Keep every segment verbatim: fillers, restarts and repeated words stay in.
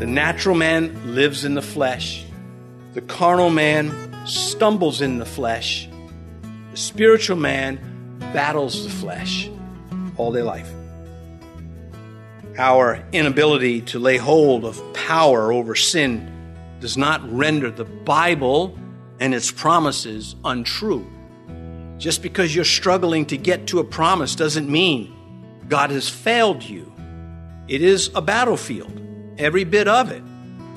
natural man lives in the flesh. The carnal man stumbles in the flesh. The spiritual man battles the flesh all their life. Our inability to lay hold of power over sin does not render the Bible and its promises untrue. Just because you're struggling to get to a promise doesn't mean God has failed you. It is a battlefield, every bit of it.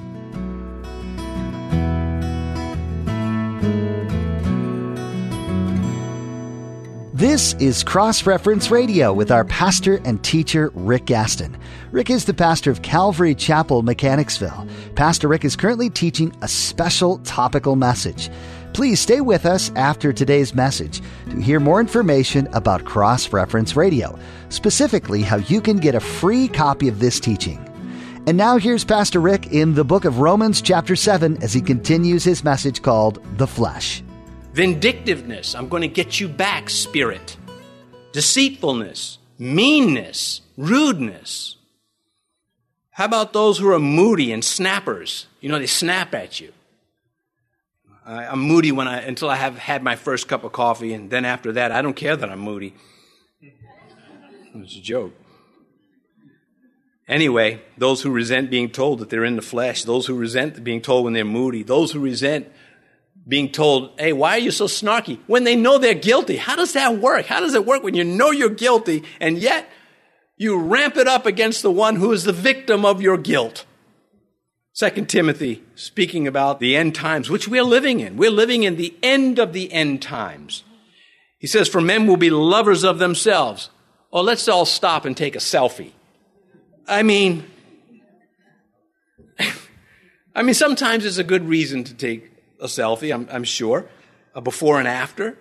This is Cross Reference Radio with our pastor and teacher, Rick Gaston. Rick is the pastor of Calvary Chapel, Mechanicsville. Pastor Rick is currently teaching a special topical message. Please stay with us after today's message to hear more information about Cross Reference Radio, specifically how you can get a free copy of this teaching. And now here's Pastor Rick in the book of Romans chapter seven as he continues his message called The Flesh. Vindictiveness, I'm going to get you back, spirit. Deceitfulness, meanness, rudeness. How about those who are moody and snappers? You know, they snap at you. I, I'm moody when I until I have had my first cup of coffee, and then after that, I don't care that I'm moody. It's a joke. Anyway, those who resent being told that they're in the flesh, those who resent being told when they're moody, those who resent being told, hey, why are you so snarky? When they know they're guilty. How does that work? How does it work when you know you're guilty and yet you ramp it up against the one who is the victim of your guilt? Second Timothy, speaking about the end times, which we're living in. We're living in the end of the end times. He says, for men will be lovers of themselves. Oh, let's all stop and take a selfie. I mean, I mean, sometimes it's a good reason to take a selfie, I'm, I'm sure, a before and after,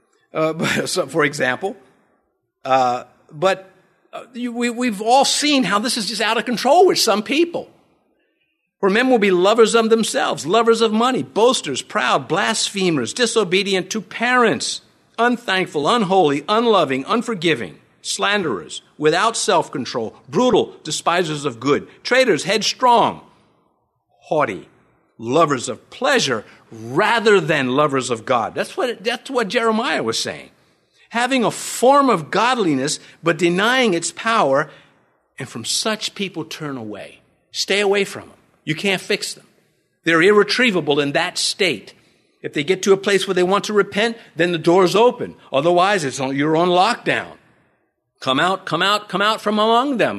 uh, so for example. Uh, but uh, you, we, we've all seen how this is just out of control with some people. For men will be lovers of themselves, lovers of money, boasters, proud, blasphemers, disobedient to parents, unthankful, unholy, unloving, unforgiving, slanderers, without self-control, brutal, despisers of good, traitors, headstrong, haughty, lovers of pleasure rather than lovers of God. That's what, that's what Jeremiah was saying. Having a form of godliness, but denying its power, and from such people turn away. Stay away from them. You can't fix them. They're irretrievable in that state. If they get to a place where they want to repent, then the door's open. Otherwise, it's on, you're on lockdown. Come out, come out, come out from among them,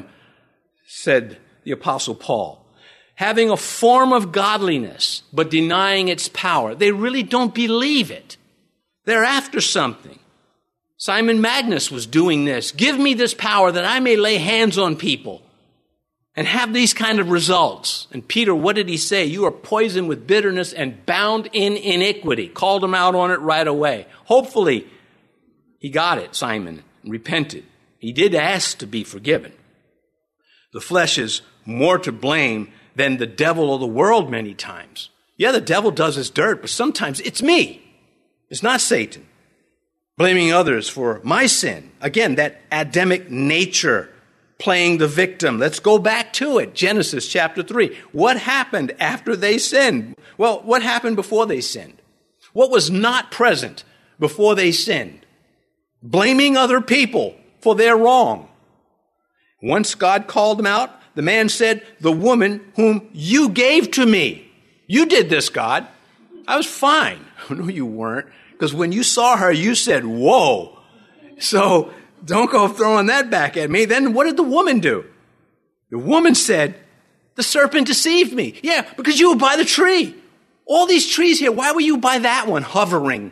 said the Apostle Paul. Having a form of godliness, but denying its power. They really don't believe it. They're after something. Simon Magnus was doing this. Give me this power that I may lay hands on people and have these kind of results. And Peter, what did he say? You are poisoned with bitterness and bound in iniquity. Called him out on it right away. Hopefully, he got it, Simon, and repented. He did ask to be forgiven. The flesh is more to blame than the devil or the world many times. Yeah, the devil does his dirt, but sometimes it's me. It's not Satan. Blaming others for my sin. Again, that Adamic nature, playing the victim. Let's go back to it. Genesis chapter three. What happened after they sinned? Well, what happened before they sinned? What was not present before they sinned? Blaming other people for their wrong. Once God called them out, the man said, the woman whom you gave to me. You did this, God. I was fine. No, you weren't. Because when you saw her, you said, whoa. So don't go throwing that back at me. Then what did the woman do? The woman said, the serpent deceived me. Yeah, because you were by the tree. All these trees here, why were you by that one hovering?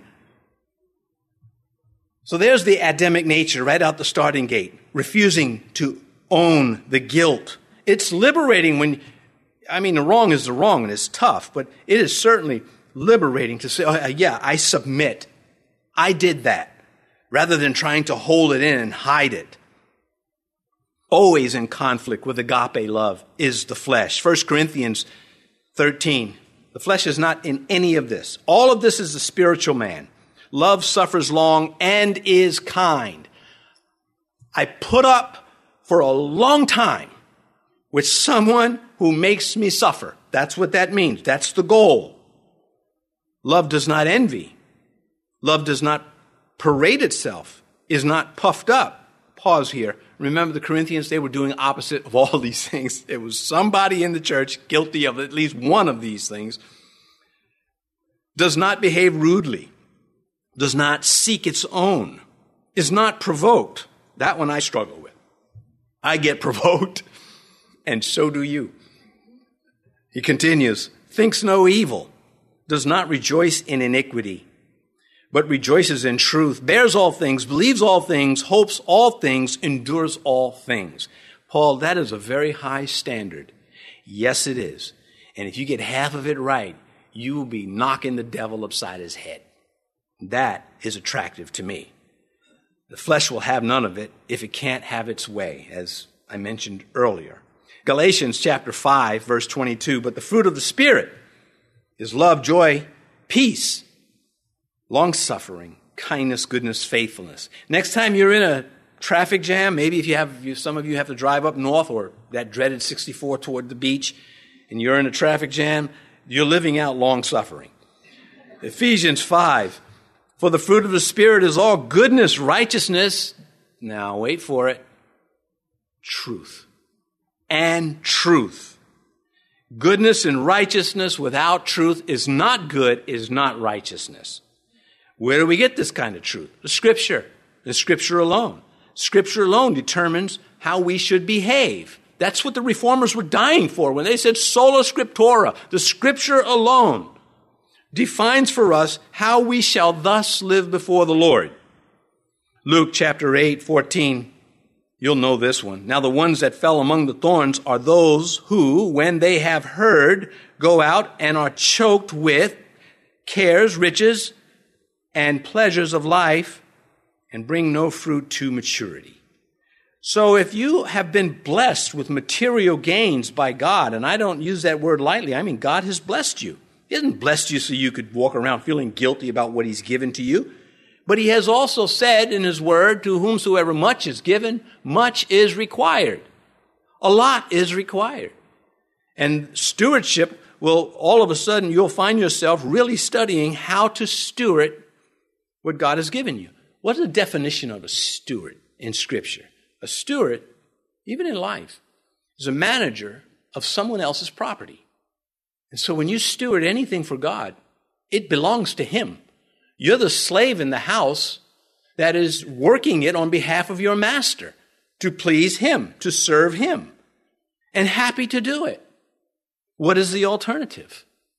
So there's the Adamic nature right out the starting gate, refusing to own the guilt. It's liberating when, I mean, the wrong is the wrong and it's tough, but it is certainly liberating to say, oh, yeah, I submit. I did that, rather than trying to hold it in and hide it. Always in conflict with agape love is the flesh. First Corinthians thirteen. The flesh is not in any of this. All of this is the spiritual man. Love suffers long and is kind. I put up for a long time with someone who makes me suffer. That's what that means. That's the goal. Love does not envy. Love does not parade itself, is not puffed up. Pause here. Remember the Corinthians, they were doing opposite of all these things. It was somebody in the church guilty of at least one of these things. Does not behave rudely. Does not seek its own. Is not provoked. That one I struggle with. I get provoked, and so do you. He continues, thinks no evil, does not rejoice in iniquity, but rejoices in truth, bears all things, believes all things, hopes all things, endures all things. Paul, that is a very high standard. Yes, it is. And if you get half of it right, you will be knocking the devil upside his head. That is attractive to me. The flesh will have none of it if it can't have its way, as I mentioned earlier. Galatians chapter five, verse twenty-two, but the fruit of the Spirit is love, joy, peace, long-suffering, kindness, goodness, faithfulness. Next time you're in a traffic jam, maybe if you have, you, some of you have to drive up north or that dreaded sixty-four toward the beach, and you're in a traffic jam, you're living out long-suffering. Ephesians five, for the fruit of the Spirit is all goodness, righteousness, now wait for it, truth. And truth. Goodness and righteousness without truth is not good, is not righteousness. Where do we get this kind of truth? The Scripture. The Scripture alone. Scripture alone determines how we should behave. That's what the Reformers were dying for when they said sola scriptura. The Scripture alone defines for us how we shall thus live before the Lord. Luke chapter eight, fourteen. You'll know this one. Now the ones that fell among the thorns are those who, when they have heard, go out and are choked with cares, riches, and pleasures of life, and bring no fruit to maturity. So if you have been blessed with material gains by God, and I don't use that word lightly, I mean God has blessed you. He hasn't blessed you so you could walk around feeling guilty about what He's given to you. But He has also said in His word, to whomsoever much is given, much is required. A lot is required. And stewardship will, all of a sudden, you'll find yourself really studying how to steward what God has given you. What's the definition of a steward in Scripture? A steward, even in life, is a manager of someone else's property. And so when you steward anything for God, it belongs to Him. You're the slave in the house that is working it on behalf of your master to please Him, to serve Him, and happy to do it. What is the alternative?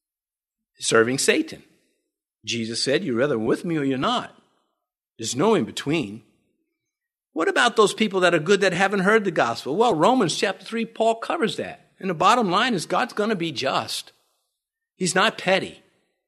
Serving Satan. Jesus said, you're either with me or you're not. There's no in between. What about those people that are good that haven't heard the gospel? Well, Romans chapter three, Paul covers that. And the bottom line is God's going to be just. He's not petty.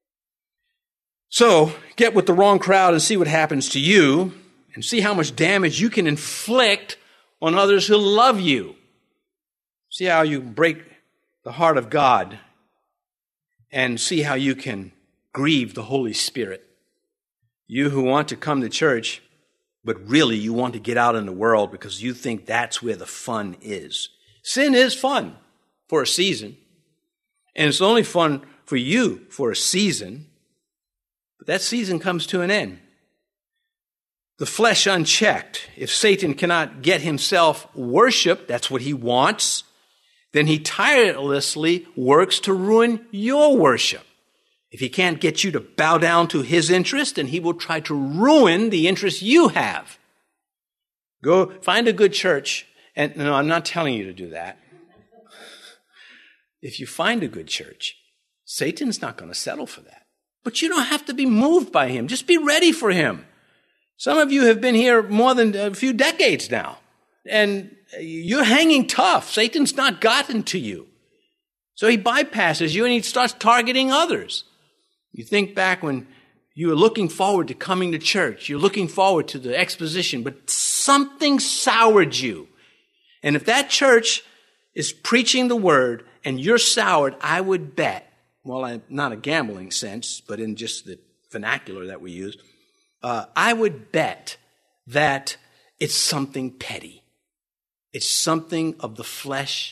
So, get with the wrong crowd and see what happens to you, and see how much damage you can inflict on others who love you. See how you break the heart of God, and see how you can grieve the Holy Spirit. You who want to come to church, but really you want to get out in the world because you think that's where the fun is. Sin is fun for a season, and it's only fun for you for a season. But that season comes to an end. The flesh unchecked, if Satan cannot get himself worship, that's what he wants, then he tirelessly works to ruin your worship. If he can't get you to bow down to his interest, then he will try to ruin the interest you have. Go find a good church, and no, I'm not telling you to do that. If you find a good church, Satan's not going to settle for that. But you don't have to be moved by him. Just be ready for him. Some of you have been here more than a few decades now, and you're hanging tough. Satan's not gotten to you. So he bypasses you and he starts targeting others. You think back when you were looking forward to coming to church. You're looking forward to the exposition, but something soured you. And if that church is preaching the word and you're soured, I would bet, well, I'm not a gambling sense, but in just the vernacular that we use, uh, I would bet that it's something petty. It's something of the flesh.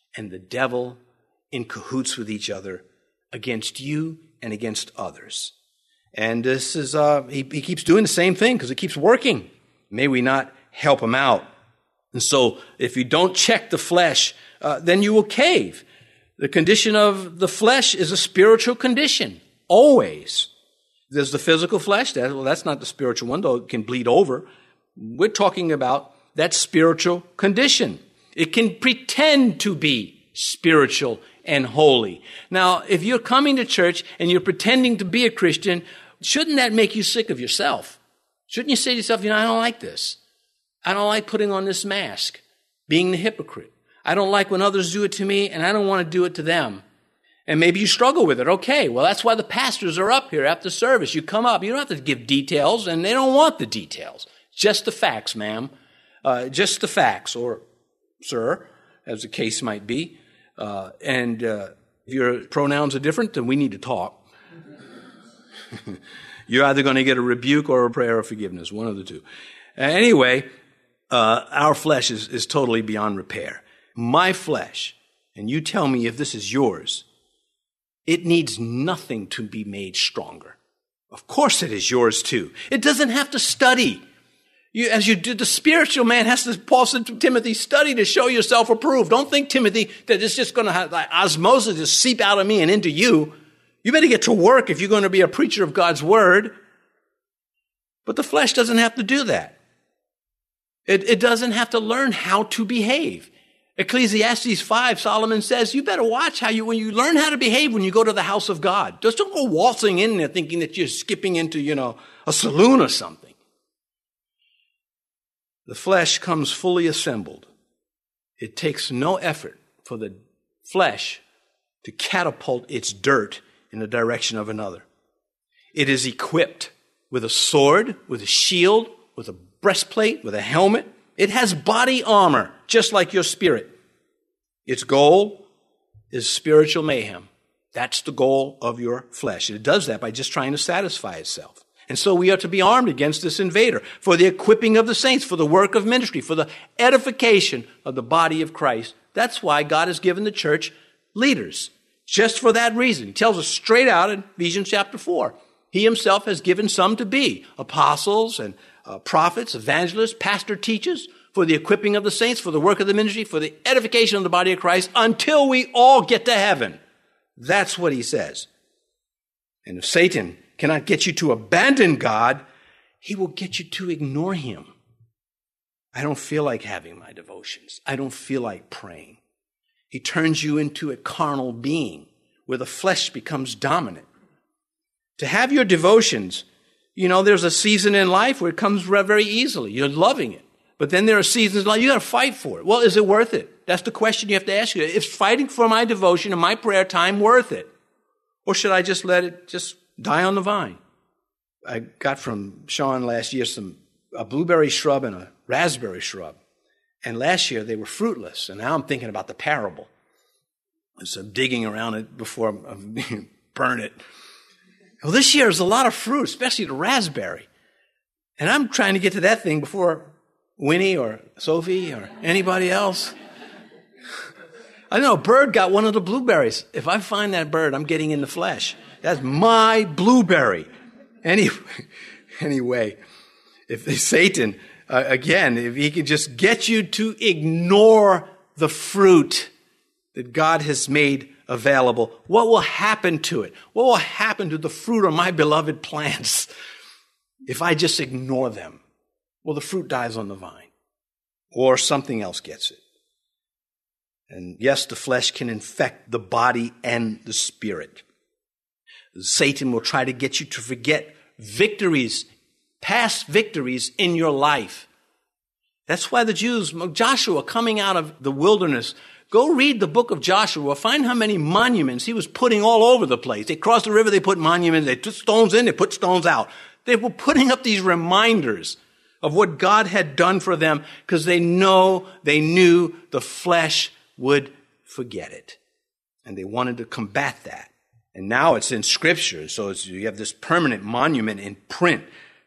and the devil in cahoots with each other against you and against others. And this is, uh, he, he keeps doing the same thing because it keeps working. May we not help him out. And so if you don't check the flesh, uh, then you will cave. The condition of the flesh is a spiritual condition, always. There's the physical flesh. That, well, that's not the spiritual one, though it can bleed over. We're talking about that spiritual condition. It can pretend to be spiritual and holy. Now, if you're coming to church and you're pretending to be a Christian, shouldn't that make you sick of yourself? Shouldn't you say to yourself, you know, I don't like this. I don't like putting on this mask, being the hypocrite. I don't like when others do it to me, and I don't want to do it to them. And maybe you struggle with it. Okay, well, that's why the pastors are up here after service. You come up. You don't have to give details, and they don't want the details. Just the facts, ma'am. Uh, just the facts, or sir, as the case might be. Uh, and uh, if your pronouns are different, then we need to talk. You're either going to get a rebuke or a prayer of forgiveness, one of the two. Uh, anyway, uh, our flesh is, is totally beyond repair. My flesh, and you tell me if this is yours, it needs nothing to be made stronger. Of course it is yours too. It doesn't have to study. You, as you do, the spiritual man has to, Paul said to Timothy, study to show yourself approved. Don't think, Timothy, that it's just going to have like osmosis just seep out of me and into you. You better get to work if you're going to be a preacher of God's word. But the flesh doesn't have to do that. It, it doesn't have to learn how to behave. Ecclesiastes five, Solomon says, you better watch how you, when you learn how to behave when you go to the house of God. Just don't go waltzing in there thinking that you're skipping into, you know, a saloon or something. The flesh comes fully assembled. It takes no effort for the flesh to catapult its dirt in the direction of another. It is equipped with a sword, with a shield, with a breastplate, with a helmet. It has body armor, just like your spirit. Its goal is spiritual mayhem. That's the goal of your flesh. It does that by just trying to satisfy itself. And so we are to be armed against this invader for the equipping of the saints, for the work of ministry, for the edification of the body of Christ. That's why God has given the church leaders. Just for that reason. He tells us straight out in Ephesians chapter four. He himself has given some to be apostles and uh, prophets, evangelists, pastor, teachers, for the equipping of the saints, for the work of the ministry, for the edification of the body of Christ, until we all get to heaven. That's what he says. And if Satan cannot get you to abandon God, he will get you to ignore him. I don't feel like having my devotions. I don't feel like praying. He turns you into a carnal being where the flesh becomes dominant. To have your devotions, you know, there's a season in life where it comes very easily. You're loving it. But then there are seasons like you got to fight for it. Well, is it worth it? That's the question you have to ask you. Is fighting for my devotion and my prayer time worth it? Or should I just let it just die on the vine? I got from Sean last year some a blueberry shrub and a raspberry shrub. And last year they were fruitless. And now I'm thinking about the parable. And so I'm digging around it before I burn it. Well, this year there's a lot of fruit, especially the raspberry. And I'm trying to get to that thing before Winnie or Sophie or anybody else. I know a bird got one of the blueberries. If I find that bird, I'm getting in the flesh. That's my blueberry. Anyway, anyway if Satan, uh, again, if he can just get you to ignore the fruit that God has made available, what will happen to it? What will happen to the fruit of my beloved plants if I just ignore them? Well, the fruit dies on the vine, or something else gets it. And yes, the flesh can infect the body and the spirit. Satan will try to get you to forget victories, past victories in your life. That's why the Jews, Joshua coming out of the wilderness, go read the book of Joshua, find how many monuments he was putting all over the place. They crossed the river, they put monuments, they took stones in, they put stones out. They were putting up these reminders of what God had done for them because they know, they knew the flesh would forget it. And they wanted to combat that. And now it's in Scripture, so it's, you have this permanent monument in print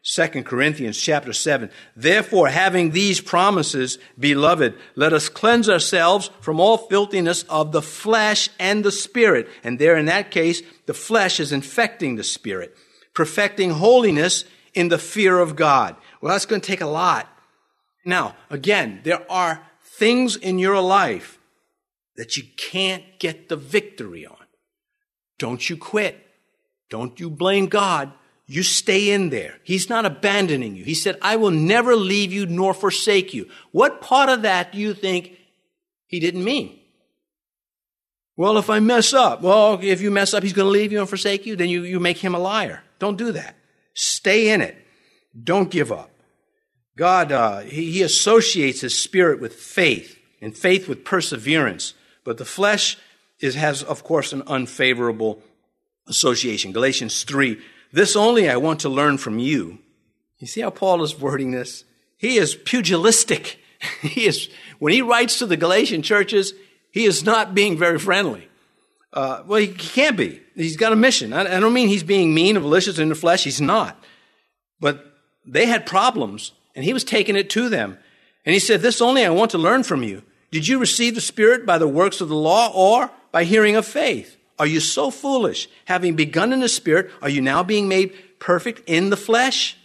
Second Corinthians chapter seven. Therefore, having these promises, beloved, let us cleanse ourselves from all filthiness of the flesh and the spirit. And there in that case, the flesh is infecting the spirit, perfecting holiness in the fear of God. Well, that's going to take a lot. Now, again, there are things in your life that you can't get the victory on. Don't you quit. Don't you blame God. You stay in there. He's not abandoning you. He said, I will never leave you nor forsake you. What part of that do you think he didn't mean? Well, if I mess up, well, if you mess up, he's going to leave you and forsake you, then you, you make him a liar. Don't do that. Stay in it. Don't give up. God, uh, he, he associates his spirit with faith, and faith with perseverance. But the flesh is, has, of course, an unfavorable association. Galatians three. This only I want to learn from you. You see how Paul is wording this? He is pugilistic. He is, when he writes to the Galatian churches, he is not being very friendly. Uh, well, he can't be. He's got a mission. I, I don't mean he's being mean or malicious in the flesh. He's not. But they had problems, and he was taking it to them. And he said, this only I want to learn from you. Did you receive the Spirit by the works of the law or by hearing of faith? Are you so foolish? Having begun in the Spirit, are you now being made perfect in the flesh?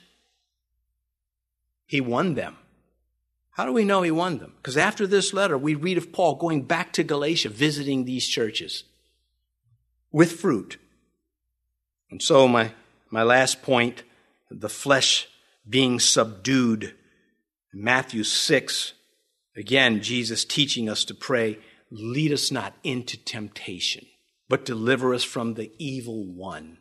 He won them. How do we know he won them? Because after this letter, we read of Paul going back to Galatia, visiting these churches with fruit. And so my, my last point, the flesh being subdued. Matthew six, again, Jesus teaching us to pray, lead us not into temptation, but deliver us from the evil one.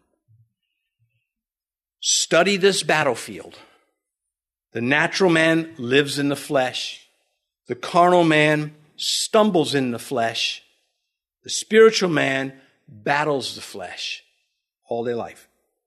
Study this battlefield. The natural man lives in the flesh. The carnal man stumbles in the flesh. The spiritual man battles the flesh all their life.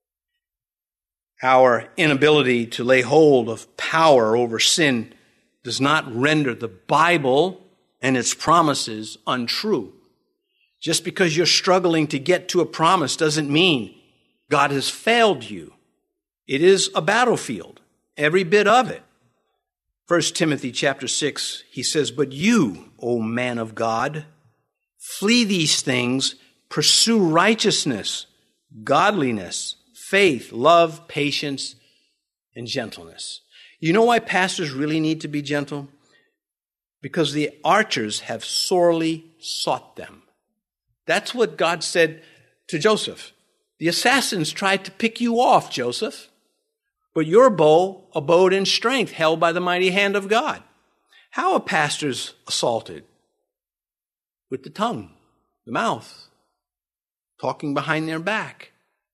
Our inability to lay hold of power over sin does not render the Bible and its promises untrue. Just because you're struggling to get to a promise doesn't mean God has failed you. It is a battlefield, every bit of it. First Timothy chapter six, he says, but you, O man of God, flee these things, pursue righteousness, godliness, faith, love, patience, and gentleness. You know why pastors really need to be gentle? Because the archers have sorely sought them. That's what God said to Joseph. The assassins tried to pick you off, Joseph, but your bow abode in strength, held by the mighty hand of God. How are pastors assaulted? With the tongue, the mouth, talking behind their back,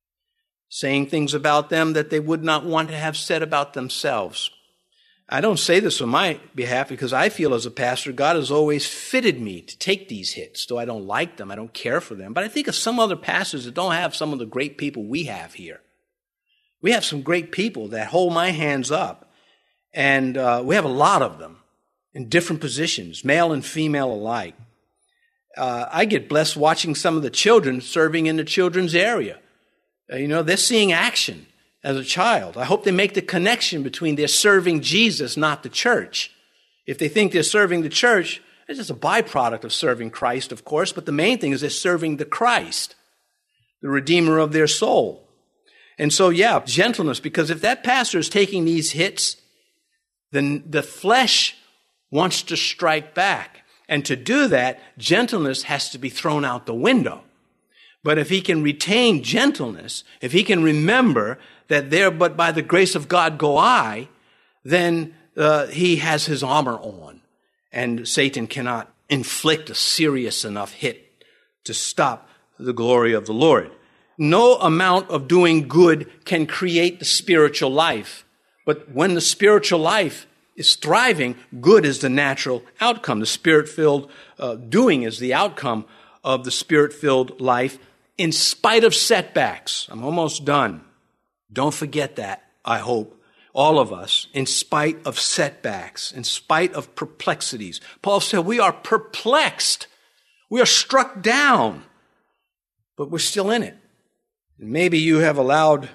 saying things about them that they would not want to have said about themselves. I don't say this on my behalf because I feel as a pastor, God has always fitted me to take these hits, though I don't like them, I don't care for them. But I think of some other pastors that don't have some of the great people we have here. We have some great people that hold my hands up, and uh, we have a lot of them in different positions, male and female alike. Uh, I get blessed watching some of the children serving in the children's area. Uh, you know, they're seeing action as a child. I hope they make the connection between they're serving Jesus, not the church. If they think they're serving the church, it's just a byproduct of serving Christ, of course, but the main thing is they're serving the Christ, the Redeemer of their soul. And so, yeah, gentleness, because if that pastor is taking these hits, then the flesh wants to strike back. And to do that, gentleness has to be thrown out the window. But if he can retain gentleness, if he can remember that there but by the grace of God go I, then uh, he has his armor on. And Satan cannot inflict a serious enough hit to stop the glory of the Lord. No amount of doing good can create the spiritual life. But when the spiritual life is thriving, good is the natural outcome. The spirit-filled uh, doing is the outcome of the spirit-filled life in spite of setbacks. I'm almost done. Don't forget that, I hope, all of us, in spite of setbacks, in spite of perplexities. Paul said we are perplexed. We are struck down, but we're still in it. And maybe you have allowed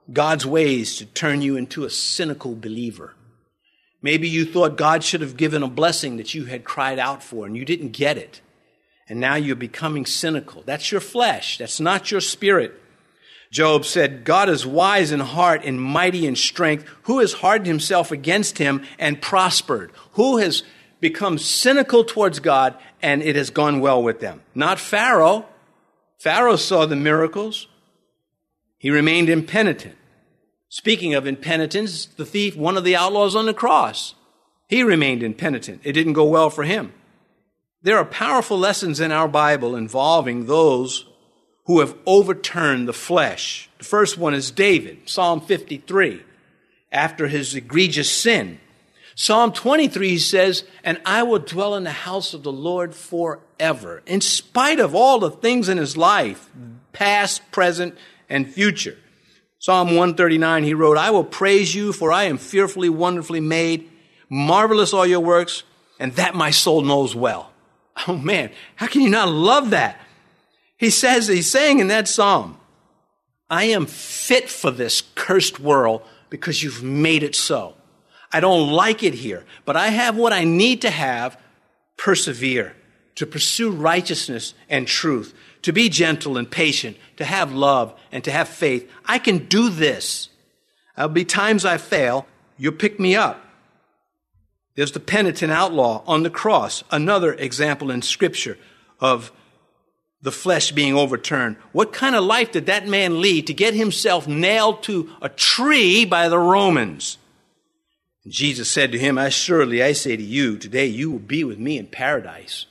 God's ways to turn you into a cynical believer. Maybe you thought God should have given a blessing that you had cried out for and you didn't get it. And now you're becoming cynical. That's your flesh. That's not your spirit. Job said, God is wise in heart and mighty in strength. Who has hardened himself against him and prospered? Who has become cynical towards God and it has gone well with them? Not Pharaoh. Pharaoh saw the miracles. He remained impenitent. Speaking of impenitence, the thief, one of the outlaws on the cross, he remained impenitent. It didn't go well for him. There are powerful lessons in our Bible involving those who have overturned the flesh. The first one is David, Psalm fifty-three, after his egregious sin. Psalm twenty-three says, and I will dwell in the house of the Lord forever, in spite of all the things in his life, past, present, and future. Psalm one thirty-nine, he wrote, I will praise you, for I am fearfully, wonderfully made. Marvelous are your works, and that my soul knows well. Oh man, how can you not love that? He says, he's saying in that psalm, I am fit for this cursed world because you've made it so. I don't like it here, but I have what I need to have, persevere, to pursue righteousness and truth, to be gentle and patient, to have love and to have faith. I can do this. There'll be times I fail. You'll pick me up. There's the penitent outlaw on the cross, another example in Scripture of the flesh being overturned. What kind of life did that man lead to get himself nailed to a tree by the Romans? And Jesus said to him, As surely I say to you, today you will be with me in paradise.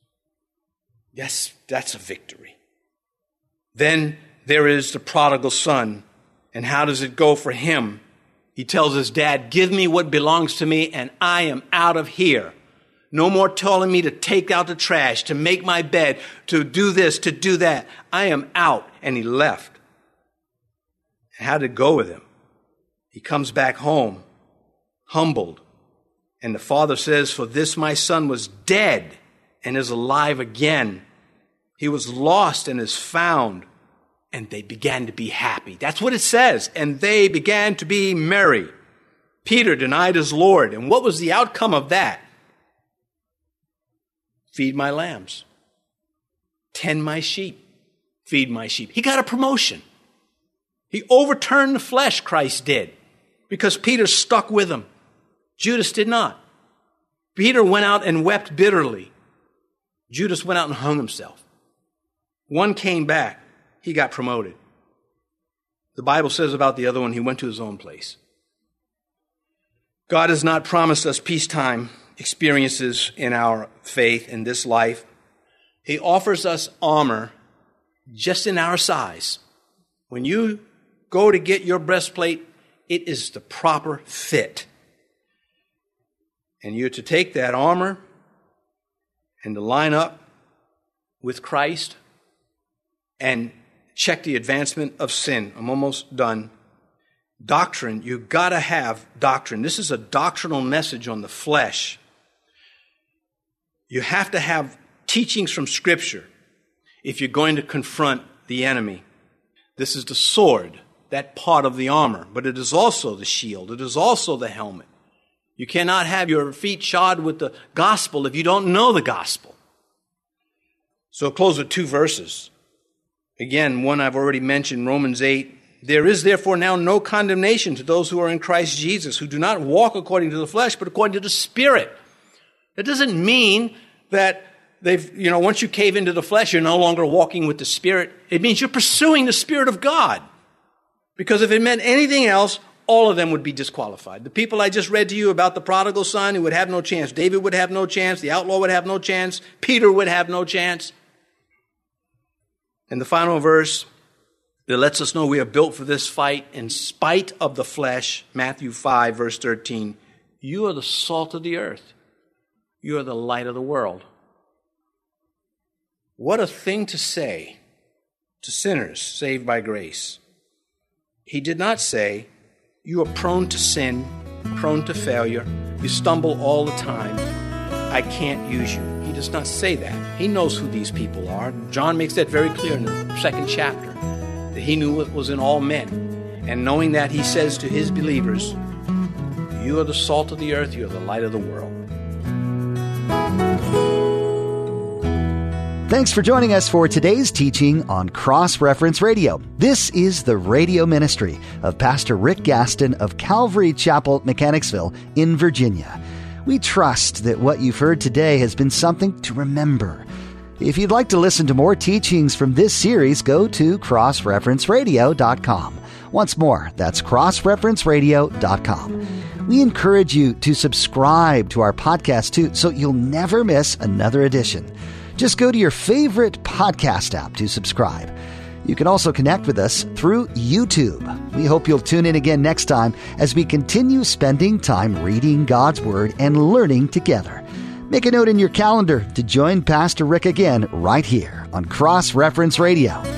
Yes, that's a victory. Then there is the prodigal son. And how does it go for him? He tells his dad, give me what belongs to me and I am out of here. No more telling me to take out the trash, to make my bed, to do this, to do that. I am out. And he left. And how did it go with him? He comes back home, humbled. And the father says, for this my son was dead and is alive again. He was lost and is found. And they began to be happy. That's what it says. And they began to be merry. Peter denied his Lord. And what was the outcome of that? Feed my lambs. Tend my sheep. Feed my sheep. He got a promotion. He overturned the flesh, Christ did, because Peter stuck with him. Judas did not. Peter went out and wept bitterly. Judas went out and hung himself. One came back. He got promoted. The Bible says about the other one, he went to his own place. God has not promised us peacetime experiences in our faith in this life. He offers us armor just in our size. When you go to get your breastplate, it is the proper fit. And you're to take that armor and to line up with Christ and check the advancement of sin. I'm almost done. Doctrine, you've got to have doctrine. This is a doctrinal message on the flesh. You have to have teachings from Scripture if you're going to confront the enemy. This is the sword, that part of the armor, but it is also the shield. It is also the helmet. You cannot have your feet shod with the gospel if you don't know the gospel. So I'll close with two verses. Again, one I've already mentioned, Romans eight. There is therefore now no condemnation to those who are in Christ Jesus, who do not walk according to the flesh, but according to the Spirit. That doesn't mean that they've, you know, once you cave into the flesh, you're no longer walking with the Spirit. It means you're pursuing the Spirit of God. Because if it meant anything else, all of them would be disqualified. The people I just read to you about the prodigal son, who would have no chance. David would have no chance. The outlaw would have no chance. Peter would have no chance. And the final verse that lets us know we are built for this fight in spite of the flesh, Matthew five, verse thirteen. You are the salt of the earth. You are the light of the world. What a thing to say to sinners saved by grace. He did not say, you are prone to sin, prone to failure. You stumble all the time. I can't use you. He does not say that. He knows who these people are. John makes that very clear in the second chapter, that he knew what was in all men. and knowing that he says to his believers, you are the salt of the earth, you are the light of the world. Thanks for joining us for today's teaching on Cross Reference Radio. This is the radio ministry of Pastor Rick Gaston of Calvary Chapel, Mechanicsville in Virginia. We trust that what you've heard today has been something to remember. If you'd like to listen to more teachings from this series, go to cross reference radio dot com. Once more, that's cross reference radio dot com. We encourage you to subscribe to our podcast too, so you'll never miss another edition. Just go to your favorite podcast app to subscribe. You can also connect with us through YouTube. We hope you'll tune in again next time as we continue spending time reading God's Word and learning together. Make a note in your calendar to join Pastor Rick again right here on Cross Reference Radio.